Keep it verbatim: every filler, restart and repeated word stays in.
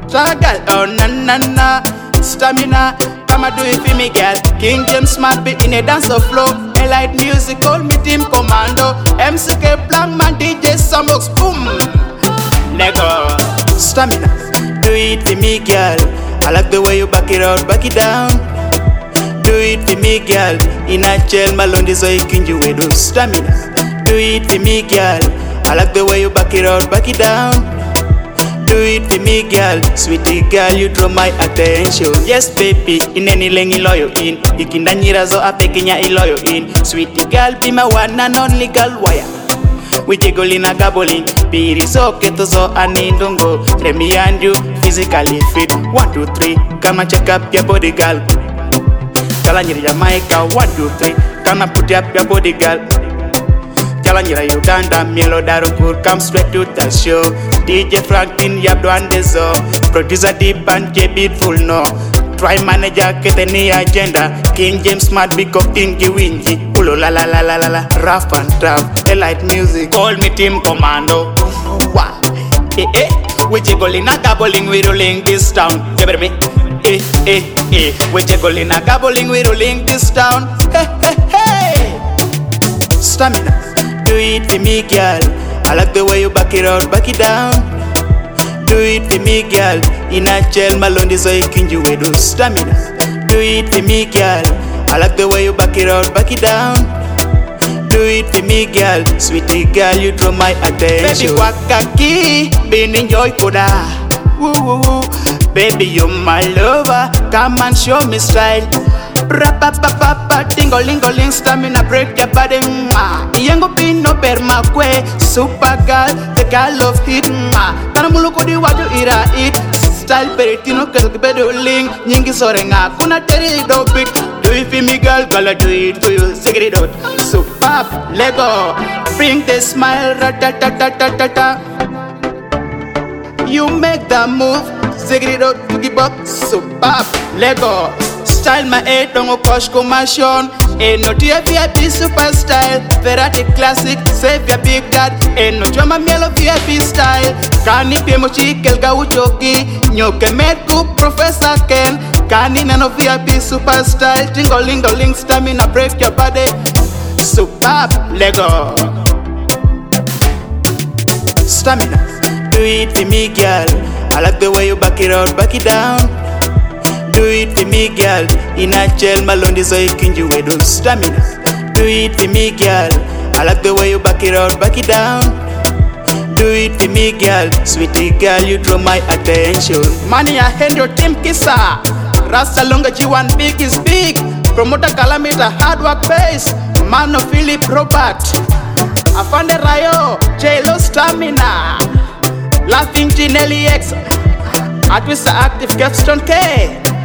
Girl, oh na na na. Stamina, come and do it for me, girl. King James Smart be in a dance of flow. Elite music, call me Team Commando. M C K Blank Man, D J Sambox, boom. Lego. Stamina, do it for me, girl. I like the way you back it out, back it down. Do it for me, girl. In a jail, Malone so you can do it. Stamina, do it for me, girl. I like the way you back it out, back it down. Do it for me, girl. Sweetie girl, you draw my attention. Yes, baby, in any lane loyo in. Ikindanyira zo apekenya iloyo in. Sweetie girl, be my one and only girl wire. We jiggle in a gabbling. Piri so keto so anindongo. Let me and you physically fit. One, two, three, come and check up your body, girl. Kalanyira Jamaica, one, two, three, come and put up your body, girl. Kalanyira Uganda, Milo Darukur, come straight to the show. D J Franklin, Yabdo and Dezo. Producer Deep and J Beautiful, no. Try manager, get any agenda. King James Smart, big up Tingy Wingy. Ulo la la la la la la. Rough and tough, elite music. Call me Team Commando. Wow. Eh eh. We jiggling a gabbling, we rolling this town. You better me. Eh eh eh. We jiggling a gabbling, we rolling this town. Hey hey hey. Stamina, do it for me, girl. I like the way you back it out, back it down. Do it for me, girl. In a jail, Malone so you can do it. Stamina, do it for me, girl. I like the way you back it out, back it down. Do it for me, girl. Sweetie girl, you draw my attention. Baby wakaki, been enjoy koda. Woo woo woo. Baby you my lover, come and show me style. Rapapapapa, tingolingoling, stamina break your body. Yango pino per makwe, super girl, the girl of hit. Tanamuluko di wadu ira it. Style peritino kazukibedoling, nyingi sorenga, kuna teri do bit. Do it for me, girl, gonna do it for you. Secret out, super Lego. Bring the smile, ratatatatata. You make the move, secret out to give up, super Lego. Style my head, don't go push commotion. Ain't no T V I P super style. Ferrari classic, save your big dad. Ain't no drama mellow V I P style. Kani pemo chikel ga uchoki. Nyoke medku Professor Ken. Kani nano V I P super style. Tingolingoling stamina break your body. Superb Lego. Stamina, do it for me, girl. I like the way you back it out, back it down. Do it for me, girl. In a jail, Malone so you can do it. Stamina, do it for me, girl. I like the way you back it out, back it down. Do it for me, girl. Sweetie girl, you draw my attention. Money, I hand your team kissa. Rasta longa G one big is big. Promoter Calamita, hard work base. Man of Philip Robert. Afande Rayo, J-Lo Stamina. Laughing G Nelly X. Atwista Active Capstone K.